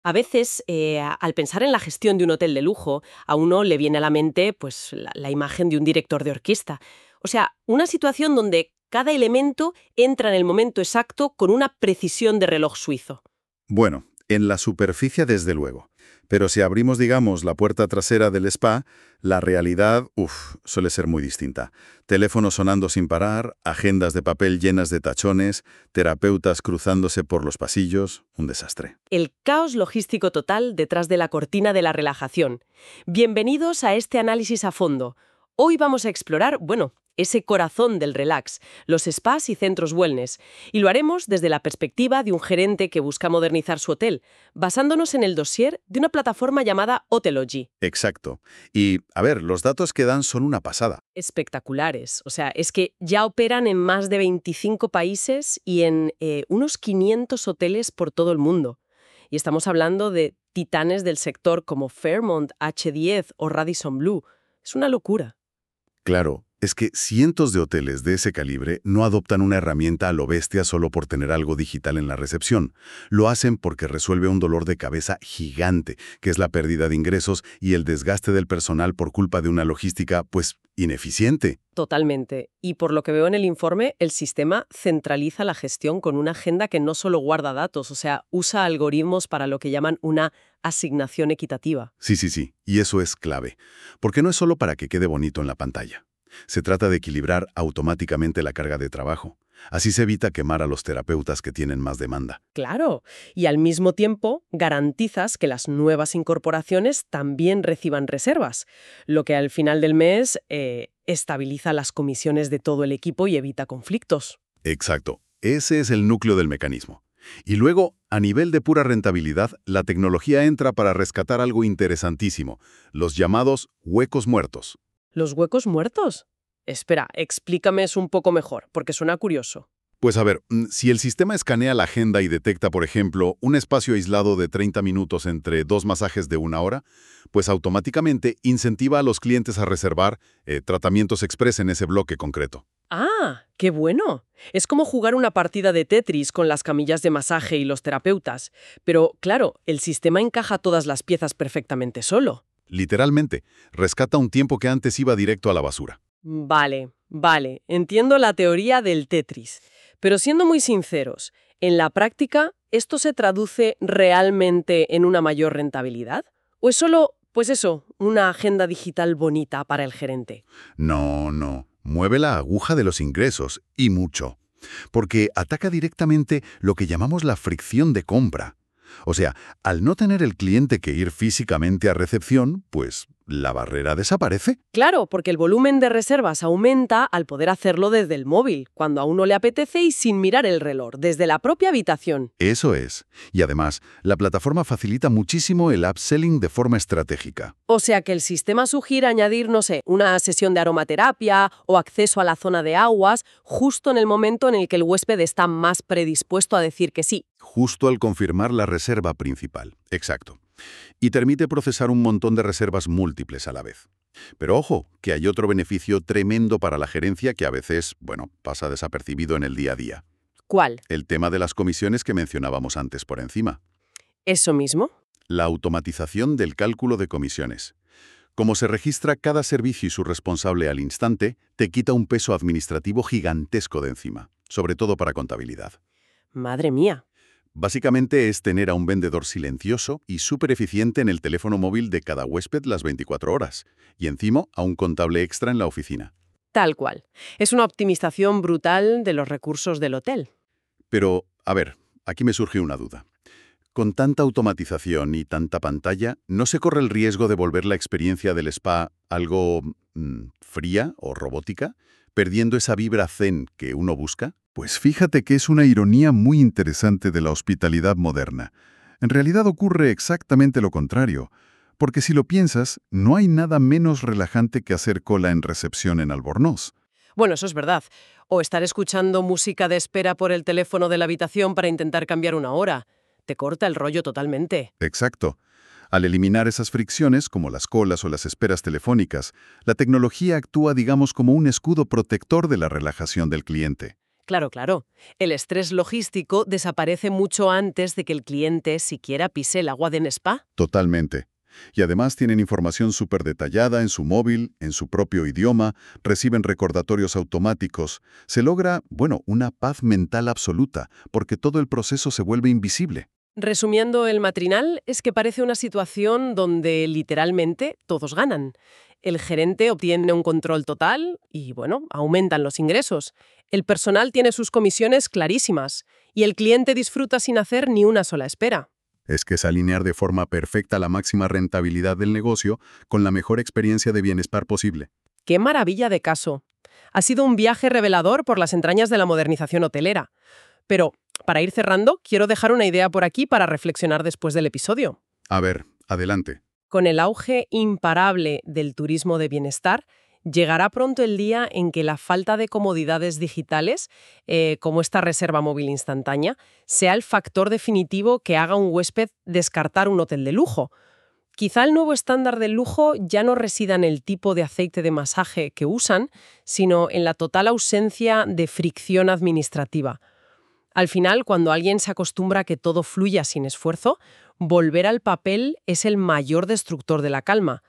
A veces, al pensar en la gestión de un hotel de lujo, a uno le viene a la mente pues, la imagen de un director de orquesta. O sea, una situación donde cada elemento entra en el momento exacto con una precisión de reloj suizo. Bueno, en la superficie desde luego. Pero si abrimos, digamos, la puerta trasera del spa, la realidad, suele ser muy distinta. Teléfonos sonando sin parar, agendas de papel llenas de tachones, terapeutas cruzándose por los pasillos, un desastre. El caos logístico total detrás de la cortina de la relajación. Bienvenidos a este análisis a fondo. Hoy vamos a explorar, ese corazón del relax, los spas y centros wellness, y lo haremos desde la perspectiva de un gerente que busca modernizar su hotel, basándonos en el dossier de una plataforma llamada Hotelogy. Exacto. Y, a ver, los datos que dan son una pasada. Espectaculares. O sea, es que ya operan en más de 25 países y en unos 500 hoteles por todo el mundo. Y estamos hablando de titanes del sector como Fairmont, H10 o Radisson Blu. Es una locura. Claro, es que cientos de hoteles de ese calibre no adoptan una herramienta a lo bestia solo por tener algo digital en la recepción. Lo hacen porque resuelve un dolor de cabeza gigante, que es la pérdida de ingresos y el desgaste del personal por culpa de una logística, ineficiente. Totalmente. Y por lo que veo en el informe, el sistema centraliza la gestión con una agenda que no solo guarda datos, o sea, usa algoritmos para lo que llaman una asignación equitativa. Sí. Y eso es clave. Porque no es solo para que quede bonito en la pantalla. Se trata de equilibrar automáticamente la carga de trabajo. Así se evita quemar a los terapeutas que tienen más demanda. Claro, y al mismo tiempo garantizas que las nuevas incorporaciones también reciban reservas, lo que al final del mes estabiliza las comisiones de todo el equipo y evita conflictos. Exacto. Ese es el núcleo del mecanismo. Y luego, a nivel de pura rentabilidad, la tecnología entra para rescatar algo interesantísimo, los llamados huecos muertos. ¿Los huecos muertos? Espera, explícame eso un poco mejor, porque suena curioso. Pues a ver, si el sistema escanea la agenda y detecta, por ejemplo, un espacio aislado de 30 minutos entre dos masajes de 1 hora, pues automáticamente incentiva a los clientes a reservar tratamientos express en ese bloque concreto. ¡Ah, qué bueno! Es como jugar una partida de Tetris con las camillas de masaje y los terapeutas. Pero, claro, el sistema encaja todas las piezas perfectamente solo. Literalmente, rescata un tiempo que antes iba directo a la basura. Vale. Entiendo la teoría del Tetris. Pero siendo muy sinceros, ¿en la práctica esto se traduce realmente en una mayor rentabilidad? ¿O es solo, una agenda digital bonita para el gerente? No. Mueve la aguja de los ingresos, y mucho. Porque ataca directamente lo que llamamos la fricción de compra. O sea, al no tener el cliente que ir físicamente a recepción, pues la barrera desaparece. Claro, porque el volumen de reservas aumenta al poder hacerlo desde el móvil, cuando a uno le apetece y sin mirar el reloj, desde la propia habitación. Eso es. Y además, la plataforma facilita muchísimo el upselling de forma estratégica. O sea que el sistema sugiere añadir, una sesión de aromaterapia o acceso a la zona de aguas justo en el momento en el que el huésped está más predispuesto a decir que sí. Justo al confirmar la reserva principal. Exacto. Y permite procesar un montón de reservas múltiples a la vez. Pero ojo, que hay otro beneficio tremendo para la gerencia que a veces, pasa desapercibido en el día a día. ¿Cuál? El tema de las comisiones que mencionábamos antes por encima. ¿Eso mismo? La automatización del cálculo de comisiones. Como se registra cada servicio y su responsable al instante, te quita un peso administrativo gigantesco de encima, sobre todo para contabilidad. Madre mía. Básicamente es tener a un vendedor silencioso y súper eficiente en el teléfono móvil de cada huésped las 24 horas, y encima a un contable extra en la oficina. Tal cual. Es una optimización brutal de los recursos del hotel. Pero, a ver, aquí me surge una duda. Con tanta automatización y tanta pantalla, ¿no se corre el riesgo de volver la experiencia del spa algo fría o robótica, perdiendo esa vibra zen que uno busca? Pues fíjate que es una ironía muy interesante de la hospitalidad moderna. En realidad ocurre exactamente lo contrario, porque si lo piensas, no hay nada menos relajante que hacer cola en recepción en Albornoz. Bueno, eso es verdad. O estar escuchando música de espera por el teléfono de la habitación para intentar cambiar una hora. Te corta el rollo totalmente. Exacto. Al eliminar esas fricciones, como las colas o las esperas telefónicas, la tecnología actúa, digamos, como un escudo protector de la relajación del cliente. Claro, claro. El estrés logístico desaparece mucho antes de que el cliente siquiera pise el agua de un spa. Totalmente. Y además tienen información súper detallada en su móvil, en su propio idioma, reciben recordatorios automáticos. Se logra, bueno, una paz mental absoluta, porque todo el proceso se vuelve invisible. Resumiendo el matrinal, es que parece una situación donde literalmente todos ganan. El gerente obtiene un control total y, bueno, aumentan los ingresos. El personal tiene sus comisiones clarísimas y el cliente disfruta sin hacer ni una sola espera. Es que es alinear de forma perfecta la máxima rentabilidad del negocio con la mejor experiencia de bienestar posible. ¡Qué maravilla de caso! Ha sido un viaje revelador por las entrañas de la modernización hotelera. Pero, para ir cerrando, quiero dejar una idea por aquí para reflexionar después del episodio. A ver, adelante. Con el auge imparable del turismo de bienestar, llegará pronto el día en que la falta de comodidades digitales, como esta reserva móvil instantánea, sea el factor definitivo que haga a un huésped descartar un hotel de lujo. Quizá el nuevo estándar del lujo ya no resida en el tipo de aceite de masaje que usan, sino en la total ausencia de fricción administrativa. Al final, cuando alguien se acostumbra a que todo fluya sin esfuerzo, volver al papel es el mayor destructor de la calma.